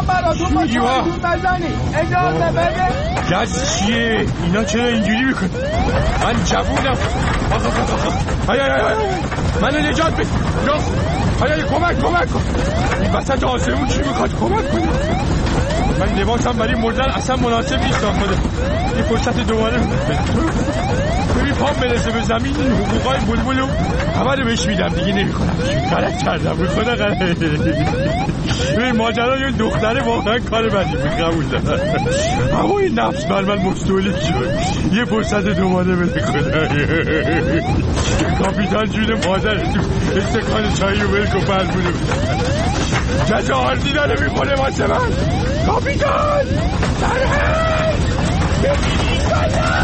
براتون با چارتون بزنی اجازه بده. گز چیه؟ اینا چرا اینجوری میکنه؟ من جوونم. منو نجات بده. کمک کن. این وسط آسمون چی میخواد کمک کنه؟ من لباسم برای مردن اصلا مناسب نیست خدا. یه فرصت دوباره ببین پام برسه به زمین این حقوقای بلبلو همه رو بهش میدم دیگه نمیکنم. غلط کردم به خدا غلط. ببین ماجرا یه دختره واقعا کار بدی بود قبول دارم. اما این نفس بر من مستولد شد. یه فرصت دوباره بده خدا. کاپیتان جون مادرتون استکان چایی رو بلک و بلبلو جزا آردی داره میخوره واسه من. کاپیتان سرهنگ ببینی خدا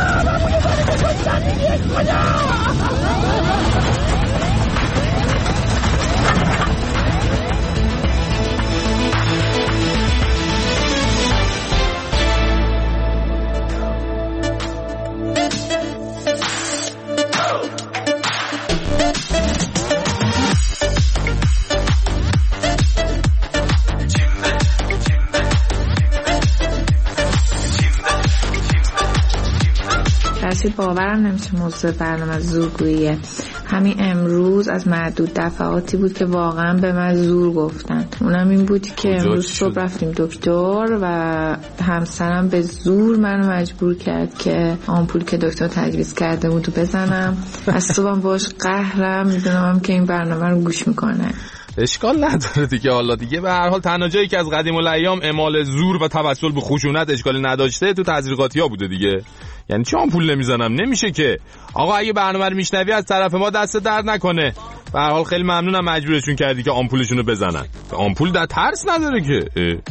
باورم نمیشه موضوع برنامه زورگوییه. همین امروز از معدود دفعاتی بود که واقعا به من زور گفتن. اونم این بود که امروز صبح رفتیم دکتر و همسرم به زور منو مجبور کرد که آمپول که دکتر تجویز کرده بود بزنم. از صبحم باش قهرم، میدونم که این برنامه رو گوش میکنه. اشکال نداره دیگه. حالا دیگه به هر حال تنها جایی که از قدیم الایام اعمال زور و توسل به خشونت اشکالی نداشته تو تزریقاتی‌ها بوده دیگه. یعنی چه آمپول نمیزنم؟ نمیشه که. آقا اگه برنامه رو میشنوی از طرف ما دست درد نکنه. به هر حال خیلی ممنونم مجبورشون کردی که آمپولشون رو بزنن. آمپول در ترس نداره که.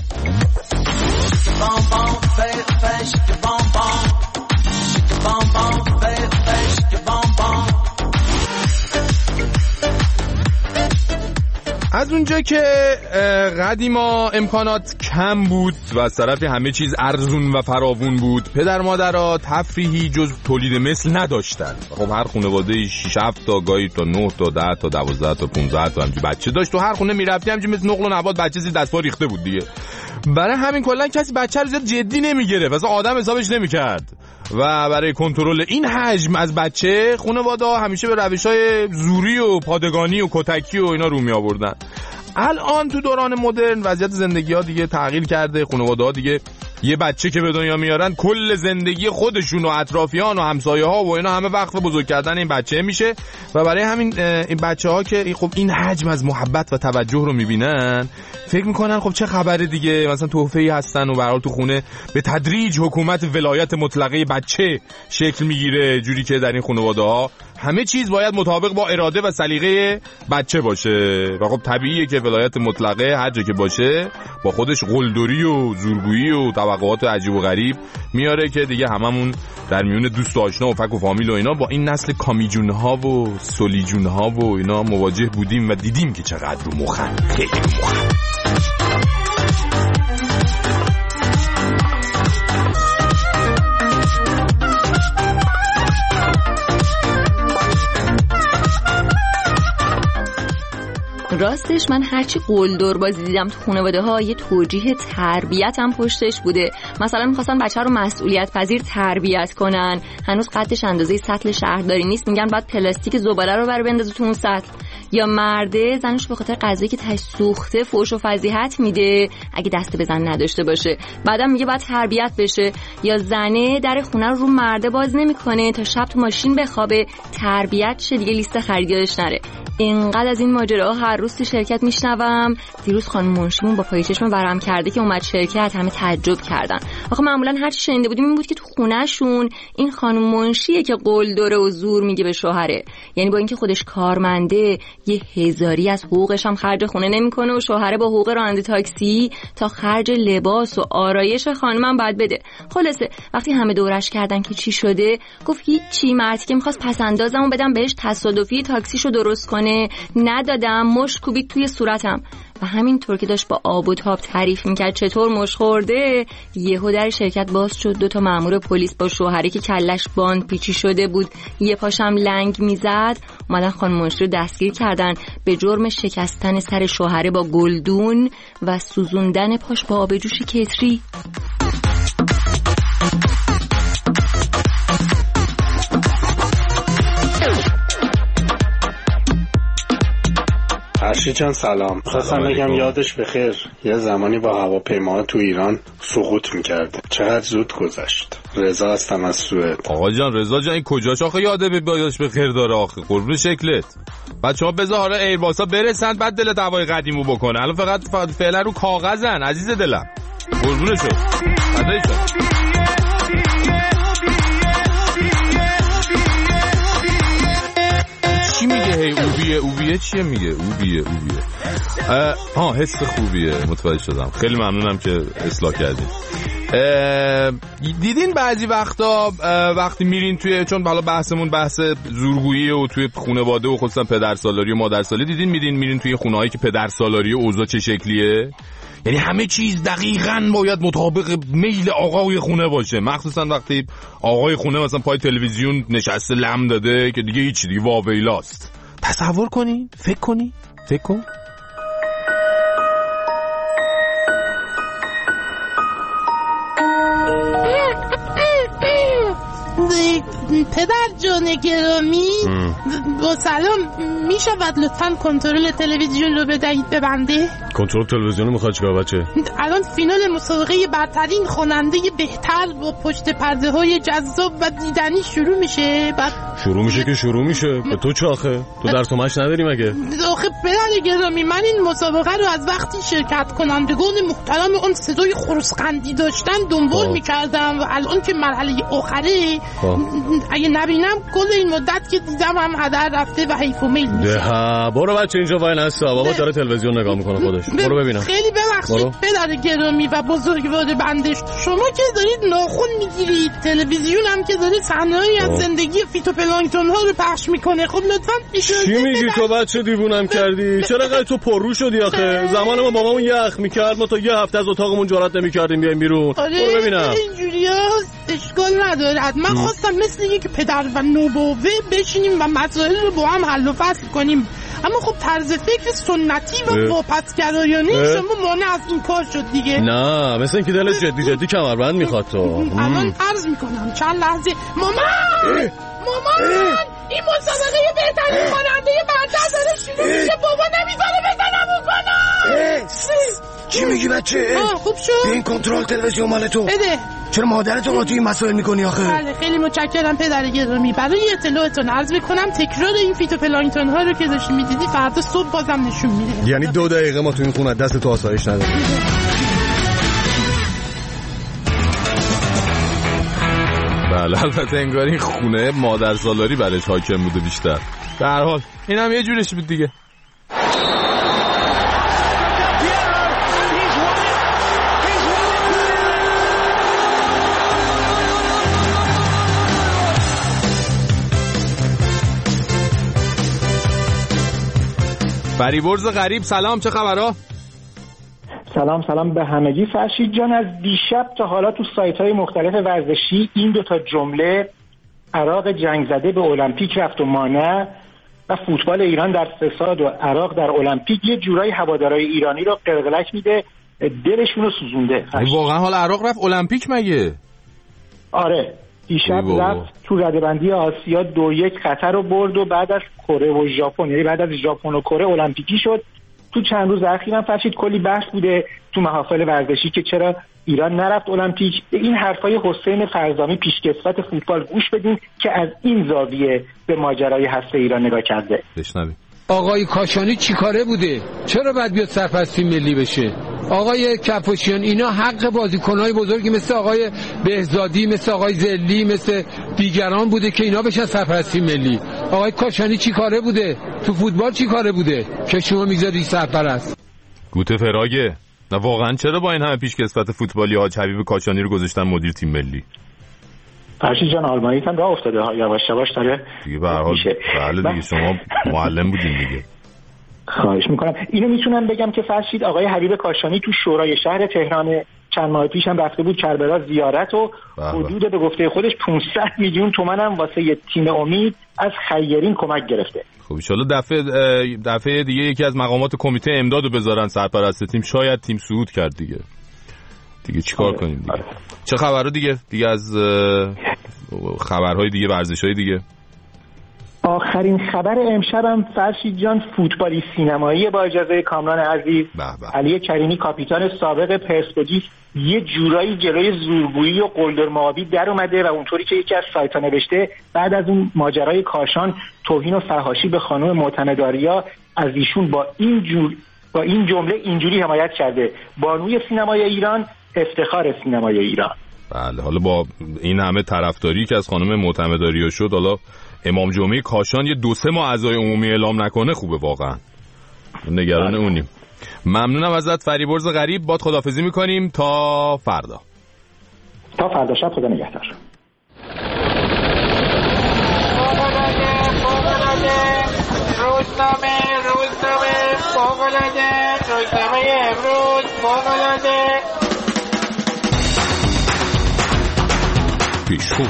از اونجا که قدیما امکانات کم بود و از طرف همه چیز ارزون و فراوون بود، پدر مادرها تفریحی جز تولید مثل نداشتن. خب هر خانواده 6 7 تا گاهی تا 9 تا 10 تا 12 تا 15 تا همینجوری بچه داشت و هر خونه میرفتی همینجوری مثل نقل و نبات بچه زیر دست پا ریخته بود دیگه. برای همین کلا کسی بچه رو زیاد جدی نمیگرفت، اصلا آدم حسابش نمیکرد و برای کنترل این حجم از بچه خانواده‌ها همیشه به روش‌های زوری و پادگانی و کتکی و اینا رو می آوردن. الان تو دوران مدرن وضعیت زندگی‌ها دیگه تغییر کرده. خانواده‌ها دیگه یه بچه که به دنیا میارن کل زندگی خودشون و اطرافیان و همسایه‌ها و اینا همه وقف بزرگ کردن این بچه میشه و برای همین این بچه‌ها که خب این حجم از محبت و توجه رو میبینن فکر میکنن خب چه خبره دیگه، مثلا تحفه‌ای هستن و به هر حال تو خونه به تدریج حکومت ولایت مطلقه بچه شکل میگیره، جوری که در این خانواده‌ها همه چیز باید مطابق با اراده و سلیقه بچه باشه و خب طبیعیه که ولایت مطلقه هر جا که باشه با خودش قلدری و زورگویی و توقعات عجیب و غریب میاره که دیگه هممون در میون دوست و آشنا و فک و فامیل و اینا با این نسل کامیجون‌ها و سولیجون‌ها و اینا مواجه بودیم و دیدیم که چقدر رو مخن. خیلی مخن. راستش من هرچی قلدر بازی دیدم تو خانواده ها یه توجیه تربیت هم پشتش بوده. مثلا میخواستن بچه رو مسئولیت پذیر تربیت کنن، هنوز قدش اندازه سطل شهرداری نیست، میگن باید پلاستیک زباله رو بر بندازه تو اون سطل. یا مرده زنش به خاطر غذایی که تاش سوخته فحش و فضیحت میده اگه دست به زن نداشته باشه، بعدم میگه باید تربیت بشه. یا زنه در خونه رو مرده باز نمیکنه تا شب تو ماشین بخوابه، تربیت شه دیگه لیست خریدارش نره. اینقدر از این ماجراها هر روز تو شرکت میشنوم. دیروز خانم منشیمون با پای چشم ورم کرده که اومد شرکت، همه تعجب کردن. آخه معمولا هر چی شنیده بودیم این بود که تو خونهشون این خانم منشیه که قلدره و زور میگه به شوهره، یعنی با اینکه خودش کارمنده یه هزاری از حقوقش هم خرج خونه نمیکنه و شوهره با حقوق راننده تاکسی تا خرج لباس و آرایش خانمم باید بده. خلاصه وقتی همه دورش کردن که چی شده گفت هیچی، مردی که می‌خواست پسندازمو بدم بهش تصادفی تاکسیشو درست کنه ندادم، مشت کوبید توی صورتم. و همینطور که داشت با آب و تاب تعریف میکرد چطور مش خورده، یهو در شرکت باز شد. 2 مأمور پلیس با شوهری که کلش باند پیچی شده بود، یه پاشم لنگ میزد، اومدن خانم منشی رو دستگیر کردن به جرم شکستن سر شوهره با گلدون و سوزوندن پاش با آب جوش کتری. فرشید جان سلام. خواستم بگم یادش بخیر یه زمانی با هواپیما تو ایران سقوط میکرده. چقدر زود گذشت. رضا هستم از سوئد. آقا جان رضا جان این کجاش آخه یاده یادش بخیر داره آخه قربون شکلت. بچه‌ها بذار حالا ایرباسا برسن بعد دل دعوای قدیمو بکنه. الان فقط فعلا رو کاغذن عزیز دلم. قربونشو. فدایشو. چی میگه هی اوبیه چیه میگه اوبیه حس خوبیه متوجه شدم. خیلی ممنونم که اصلاح کردین. دیدین بعضی وقتا وقتی میرین توی چون حالا بحثمون بحث زورگویی و توی خانواده و خصوصا پدرسالاری و مادرسالاری دیدین میرین توی خونه‌هایی که پدرسالاری و اوضاع چه شکلیه؟ یعنی همه چیز دقیقاً باید مطابق میل آقای خونه باشه، مخصوصا وقتی آقای خونه مثلا پای تلویزیون نشسته لم داده که دیگه هیچ دیگه واویلاست. تصور کنی، فکر کن. پدر جان گرامی با سلام، می شود لطفاً کنترل تلویزیون رو بدهید ببنده؟ کنترل تلویزیون رو میخواد چیکار بچه؟ الان فینال مسابقه برترین خواننده بهتر با پشت پرده های جذاب و دیدنی شروع میشه. شروع میشه به تو چه آخه؟ تو درس و مشق نداری مگه؟ آخه پدر گرامی من این مسابقه رو از وقتی شرکت کنندگان محترم اون صدای خرسقندی داشتن دنبال میکردم و الان که مرحله آخره اگه نبینم کل این مدت که دیدم هم هدر رفته و حیف و میل میشه. برو بچه اینجا وای نستا بابا داره تلویزیون نگاه میکنه خودش. برو ببینم. خیلی ببخشید پدر گرامی و بزرگوار بندش، شما که دارید ناخن میگیرید، تلویزیون هم که داره صحنه‌ای از زندگی فیتوپلانکتون ها رو پخش میکنه. خب لطفاً چی میگی تو بچه دیوونم کردی؟ چرا قضیه تو پررو شدی آخه؟ زمان ما بابامون یخ میکرد ما تا یه هفته از اتاقمون جرئت نمیکردیم بیایم بیرون. برو ببینم. اینجوریاست اشکال نداره. من خواستم مثل یک پدر و نوباوه بشینیم و مسائل رو با هم حل و فصل کنیم، اما خب طرز فکر سنتی و واپسگرایانه شما مانع از این کار شد دیگه. نه مثل اینکه دلت جدی کمربند میخواد تو. الان عرض میکنم چند لحظه. مامان این مسابقه بهترین خواننده برتر داره شروع میشه. بابا نمیذاره بزنمون کنم. چی میگی بچه؟ خوب شد. این کنترل تلویزیون مال تو بده. چرا مادرتو با تو این مسائل میکنی آخه؟ بله خیلی متشکرم پدر گرامی. برای اطلاعتون عرض میکنم تکرار این فیتوپلانکتون ها رو که داشتی میدیدی فردا صبح بازم نشون میده. یعنی 2 دقیقه ما تو این خونه دست تو آسایش نداریم. بله البته انگار این خونه مادر سالاری برش حاکم بوده بیشتر. به هر حال این هم یه جورش بود دیگه. فریبرز غریب سلام، چه خبرها؟ سلام به همگی. فرشید جان از دیشب تا حالا تو سایت‌های مختلف ورزشی این 2 جمله عراق جنگ زده به المپیک رفت و مانع و فوتبال ایران در فساد و عراق در المپیک یه جورایی هوادارهای ایرانی رو قلقلک میده، دلشون رو سوزونده. واقعا حالا عراق رفت المپیک مگه؟ آره دیشب رفت تو رده‌بندی آسیا 2-1 قطر رو برد و بعد از کره و ژاپن، یعنی بعد از ژاپن و کره المپیکی شد. تو چند روز اخیرا فرشید کلی بحث بوده تو محافل ورزشی که چرا ایران نرفت المپیک. به این حرفای حسین فرزامی پیشکسوت فوتبال گوش بدین که از این زاویه به ماجرای هسته ایران نگاه کرده. بشنوید. آقای کاشانی چیکاره بوده؟ چرا باید بیاد سرپرستی ملی بشه؟ آقای کفاشیان اینا حق بازیکن‌های بزرگی مثل آقای بهزادی، مثل آقای زلی، مثل دیگران بوده که اینا بشن سرپرستی ملی. آقای کاشانی چیکاره بوده؟ تو فوتبال چیکاره بوده که شما میذاری سرپرست؟ گوته فراگه. نه واقعا چرا با این همه پیشکسوت فوتبالی حاج حبیب کاشانی رو گذاشتن مدیر تیم ملی؟ فرشید جان آلمانی هم راه افتاده ها، یواش یواش داره دیگه به هر حال. بله دیگه شما معلم بودین دیگه. خواهش میکنم. اینو میتونم بگم که فرشید آقای حبیب کاشانی تو شورای شهر تهران چند ماه پیش هم رفته بود کربلا زیارت و حدود به گفته خودش 500 میلیون تومان هم واسه یه تیم امید از خیرین کمک گرفته. خب ان شاءالله دفعه دیگه یکی از مقامات کمیته امدادو بذارن سرپرست تیم، شاید تیم صعود کرد دیگه چیکار کنیم دیگه. چه خبرو دیگه از خبرهای دیگه، ورزش‌های دیگه؟ آخرین خبر امشبم فرشید جان فوتبالی سینمایی با اجازه کامران عزیز. علی کریمی کاپیتان سابق پرسپولیس یه جورایی جلوی زورگویی و قلدرمآبی در اومده و اونطوری که یکی از سایت‌ها نوشته بعد از اون ماجرای کاشان توهین و فحاشی به خانم معتمدآریا از ایشون با این جمله اینجوری حمایت کرده: بانوی سینمای ایران، افتخار سینمای ایران. بله، حالا با این همه طرفداری که از خانم معتمدآریا شد، حالا امام جمعه کاشان یه 2-3 ماه اعضای عمومی اعلام نکنه خوبه، واقعا نگران اونیم. ممنونم ازت فریبرز غریب، باد خداحافظی میکنیم تا فردا. تا فردا شب، خدا نگهدار. روزنامه امروز فوق‌العاده پیشخون.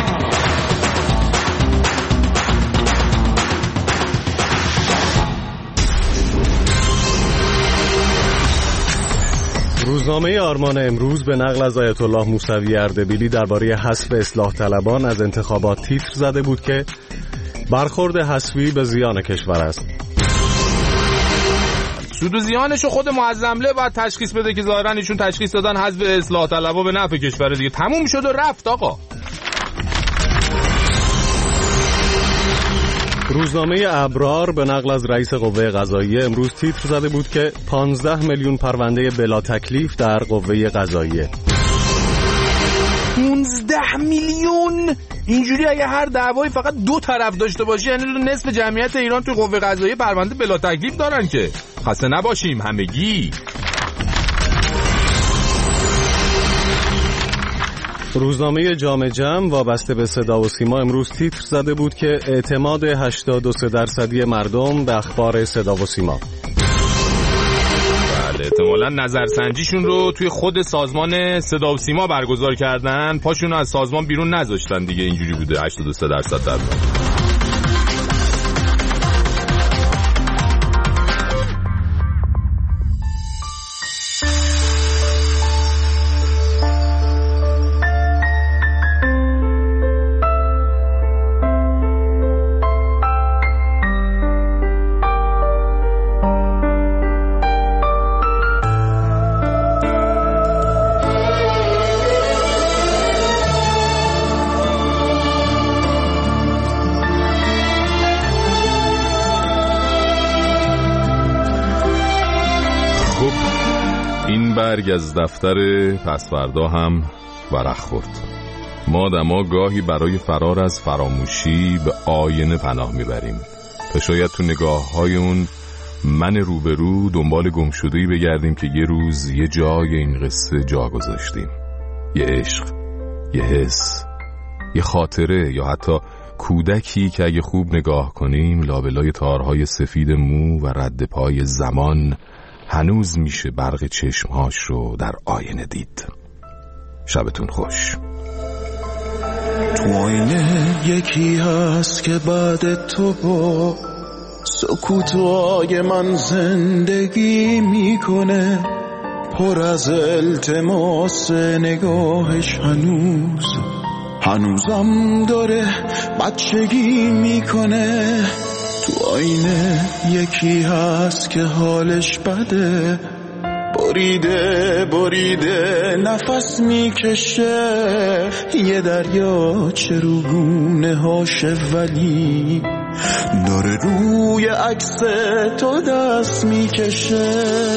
روزنامه آرمان امروز به نقل از آیت الله موسوی اردبیلی درباره حذف اصلاح طلبان از انتخابات تیتر زده بود که برخورد حذفی به زیان کشور است. سود و زیانشو خود معظمله باید تشخیص بده که ظاهرا ایشون تشخیص دادن حذف اصلاح طلبا به نفع کشور دیگه. تموم شد و رفت آقا. روزنامه ابرار به نقل از رئیس قوه قضاییه امروز تیتر زده بود که 15 میلیون پرونده بلا تکلیف در قوه قضاییه. 15 میلیون؟ اینجوری اگه هر دعوایی فقط 2 طرف داشته باشه یعنی نصف جمعیت ایران تو قوه قضاییه پرونده بلا تکلیف دارن که. خسته نباشیم همگی. روزنامه جامعه جمع وابسته به صدا و سیما امروز تیتر زده بود که اعتماد 83% مردم به اخبار صدا و سیما. بله، احتمالاً نظرسنجیشون رو توی خود سازمان صدا و سیما برگزار کردن، پاشون رو از سازمان بیرون نذاشتن دیگه. اینجوری بوده 83% در برگ از دفتر پسوردا هم ورق خورد. ما آدما گاهی برای فرار از فراموشی به آینه پناه میبریم تا شاید تو نگاه‌های اون من روبرو دنبال گمشده‌ای بگردیم که یه روز یه جای این قصه جا گذاشتیم. یه عشق، یه حس، یه خاطره، یا حتی کودکی که اگه خوب نگاه کنیم لابلای تارهای سفید مو و رد پای زمان هنوز میشه برق چشمهاش رو در آینه دید. شبتون خوش. تو آینه یکی هست که بعد تو با سکوتای من زندگی میکنه، پر از التماس نگاهش هنوزم داره بچگی میکنه. تو آینه یکی هست که حالش بده، بریده نفس میکشه، یه دریا چروگونه هاشه ولی داره روی عکس تو دست میکشه.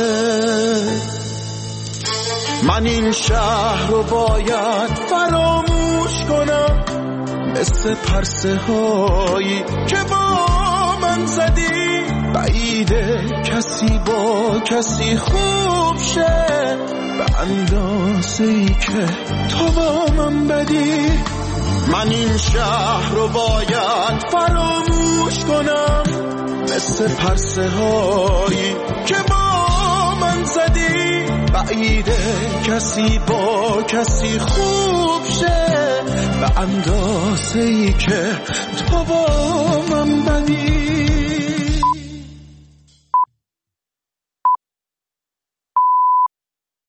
من این شهر رو باید فراموش کنم، مثل پرسه هایی که با من زدی، بعیده کسی با کسی خوب شه به اندازه‌ای که تو با من بدی. من این شهر رو باید فراموش کنم، مثل پرسه هایی که با من زدی. بعیده کسی با کسی خوب شه به اندازه‌ای که تو با من بدی.